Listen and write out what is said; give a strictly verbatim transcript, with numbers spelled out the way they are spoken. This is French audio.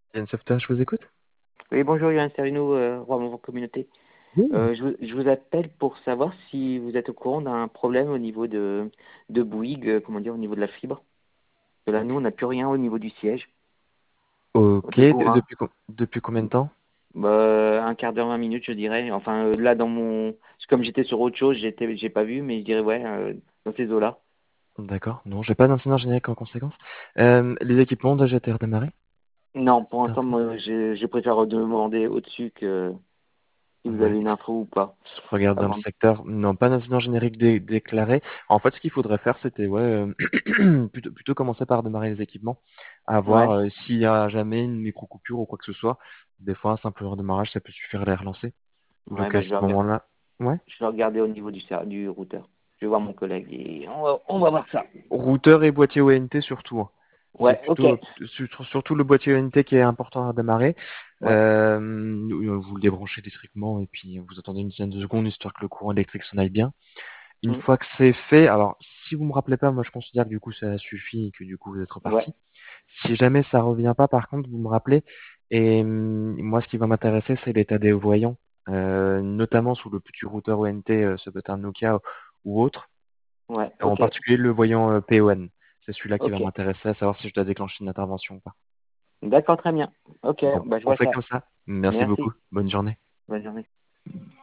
Yann Software, je vous écoute. Oui, bonjour Yann Serino, euh, Roi Mouvement Communauté. Oui. Euh, je, vous je vous appelle pour savoir si vous êtes au courant d'un problème au niveau de, de Bouygues, euh, comment dire, au niveau de la fibre. Parce que là, nous, on n'a plus rien au niveau du siège, Ok, de de- Bourrin. depuis, co- depuis combien de temps? Bah, un quart d'heure, vingt minutes, je dirais. Enfin, euh, là, dans mon... Comme j'étais sur autre chose, j'étais, j'ai pas vu, mais je dirais, ouais, euh, dans ces eaux-là. D'accord, non, j'ai pas d'incident générique en conséquence. Euh, les équipements ont déjà été redémarrés? Non, pour Cette l'instant, info? moi, je, je préfère demander au-dessus que si vous Ouais, avez une info ou pas. je regarde dans le Avant. secteur. Non, pas d'incident générique dé- déclaré. En fait, ce qu'il faudrait faire, c'était ouais, euh, plutôt, plutôt commencer par démarrer les équipements, à voir Ouais, euh, s'il y a jamais une micro-coupure ou quoi que ce soit. Des fois, un simple redémarrage, ça peut suffire à les relancer. ouais, Donc à bah, je ce vais regarder. moment-là, ouais. Je vais regarder au niveau du, ser- du routeur. Je vais voir mon collègue et on va, on va voir ça. Routeur et boîtier O N T surtout, hein. C'est Ouais, ok. plutôt sur- surtout le boîtier O N T qui est important à démarrer. Ouais. Euh, vous le débranchez électriquement et puis vous attendez une dizaine de secondes histoire que le courant électrique s'en aille bien. Une Hmm. fois que c'est fait, alors si vous me rappelez pas, moi je considère que du coup ça suffit et que du coup vous êtes Ouais. reparti. Si jamais ça revient pas, par contre, vous me rappelez. Et hum, moi, ce qui va m'intéresser, c'est l'état des voyants, euh, notamment sous le petit routeur O N T, euh, ce peut être un Nokia ou autre. Ouais. En Ok. particulier le voyant euh, P O N. C'est celui-là qui va Ok. m'intéresser, à savoir si je dois déclencher une intervention ou pas. D'accord, très bien. Ok. Bon, Bah, je on vois fait ça. comme ça. Merci beaucoup. Merci. Bonne journée. Bonne journée.